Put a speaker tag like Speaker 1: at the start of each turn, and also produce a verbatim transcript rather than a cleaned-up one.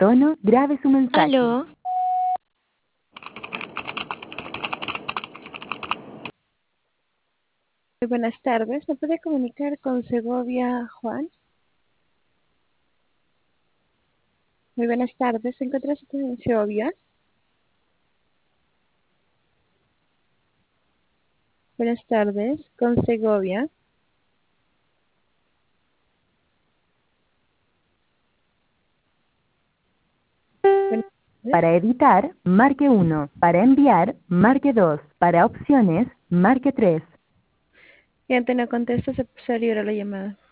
Speaker 1: tono, grabe su mensaje.
Speaker 2: Aló.
Speaker 3: Muy buenas tardes. ¿Me puede comunicar con Segovia Juan? Muy buenas tardes. ¿Se encuentra usted en Segovia? Buenas tardes. Con Segovia. Buenas tardes.
Speaker 1: Para editar, marque uno. Para enviar, marque dos. Para opciones, marque tres.
Speaker 3: Si antes no contesta, se se libra la llamada.